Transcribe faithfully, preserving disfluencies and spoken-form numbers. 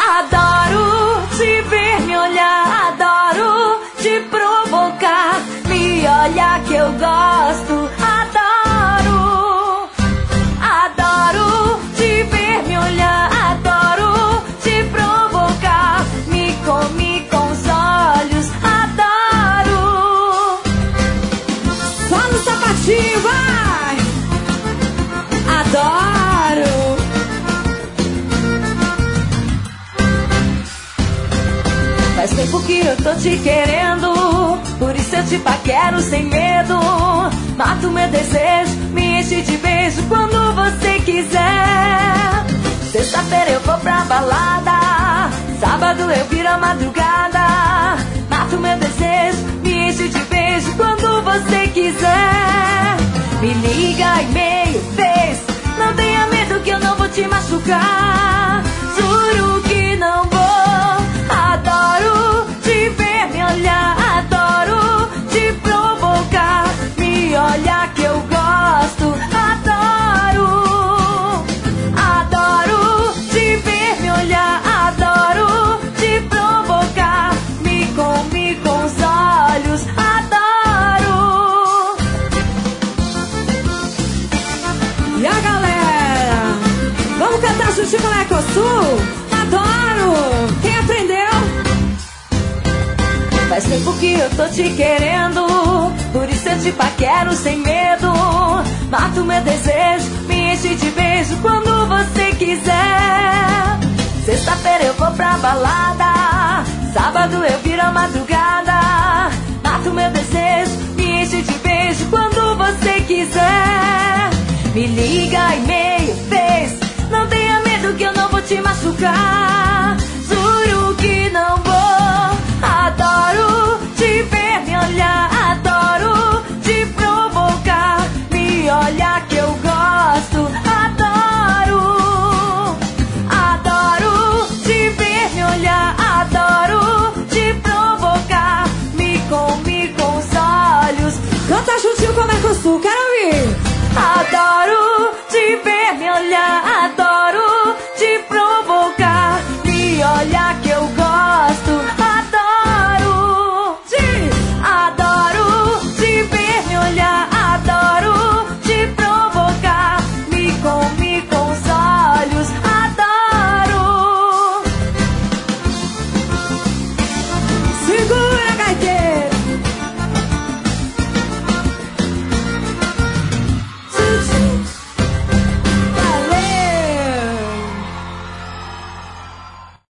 Adoro te ver me olhar, adoro te provocar. Me olha que eu gosto, adoro. Adoro te ver me olhar, adoro te provocar. Me come com os olhos, adoro. Só no sapatinho, vai! Adoro! Faz tempo que eu tô te querendo, por isso eu te paquero sem medo. Mato meu desejo, me enche de beijo quando você quiser. Sexta-feira eu vou pra balada, sábado eu viro a madrugada. Mato meu desejo, me enche de beijo quando você quiser. Me liga e meio vez, não tenha medo que eu não vou te machucar. Juro que não vou. Adoro te ver me olhar, adoro te provocar. Me olha que eu gosto, adoro. Adoro te ver me olhar, adoro te provocar. Me come com os olhos, adoro. E a galera? Vamos cantar juntinho com o Ecosul? Adoro! Quem aprendeu? Faz tempo que eu tô te querendo, por isso eu te paquero sem medo. Mato meu desejo, me enche de beijo quando você quiser. Sexta-feira eu vou pra balada, sábado eu viro a madrugada. Mato meu desejo, me enche de beijo quando você quiser. Me liga e meio vez, não tenha medo que eu não vou te machucar. Juro que não vou. Adoro te ver me olhar, adoro te provocar. Me olha que eu gosto, adoro. Adoro te ver me olhar, adoro te provocar. Me come com os olhos. Canta juntinho com o Mercosul, quero ouvir. Adoro te ver me olhar,